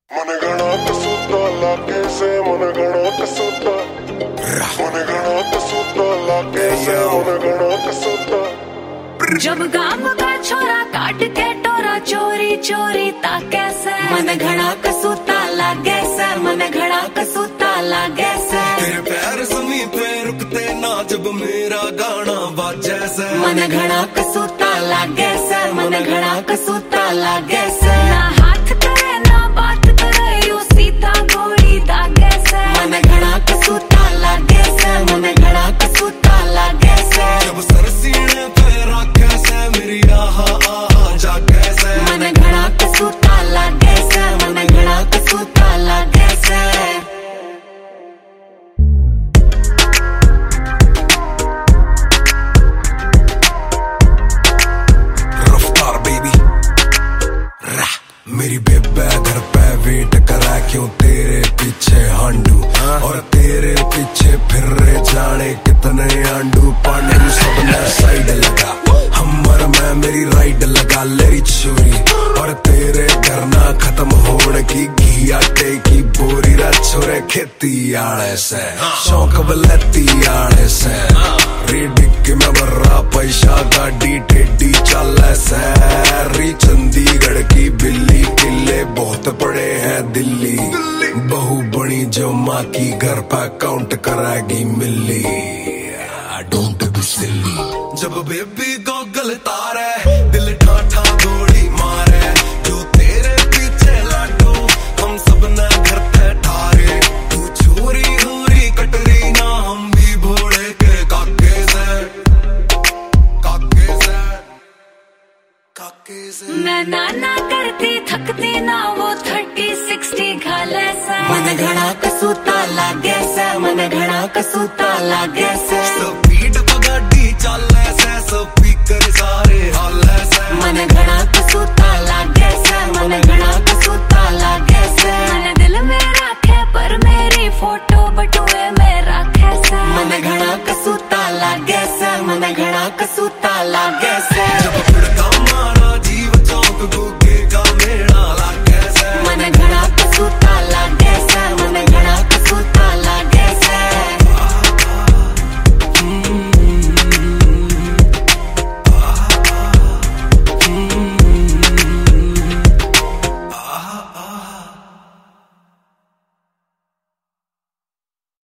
मन घना कसूता लागे से मन घना कसूता मन घना कसूता लागे से मन घना कसूता। जब गांव का छोरा काट के टोरा चोरी चोरी ताके से मन घना कसूता लागे से मन घना कसूता लागे से। तेरे पैर ज़मीं पे रुकते ना जब मेरा गाना बाजे से मन घना कसूता लागे से मन घना कसूता लागे से। ना हाथ करे ना बात करे यू सीता गोली दागे से मन घना कसूता लागे से मन घना कसूता लागे से। जब सर सीने पे रखे से मेरी आहा आहा जागे से मन घना कसूता लागे से मन घना कसूता लागे से। रफ्तार बेबी मेरी बेबे घर पे वेट करा क्यों तेरे पीछे हांडू और तेरे पीछे फिर जाने कितने आंडू पांडू सबने साइड लगा हमर में मेरी राइड लगा लेरी छोरी और तेरे घर ना खत्म होने की घी आटे की बोरी रा छोरे खेती आले से शौक बलेती आले से रिडिक में बर्रा पैसा गाड़ी टेडी चले से री चंडीगढ़ की बिल्ली किले बहुत बड़े हैं दिल्ली बहू बड़ी जो माँ की घर पे काउंट कराएगी मिली डोंट बी सिली। जब बेबी गॉगल तारे दिल ठाठा गोली मारे जो तेरे पीछे लाडो हम सब न घर पे ठारे तू चोरी होरी कटरी ना हम भी भोले के काके से काके से काके से। मैं नाना करती थकती ना वो 30-60 घाले से मन घना कसूता लागे से मन घना कसूता लागे से। स्पीड पगाड़ी चले से स्पीकर सारे हाले से मन घना कसूता लागे से मन घना कसूता लागे से। मन दिल में रखे पर मेरी फोटो बटुए में रखे से मन घना कसूता लागे से मन घना कसूता लागे से।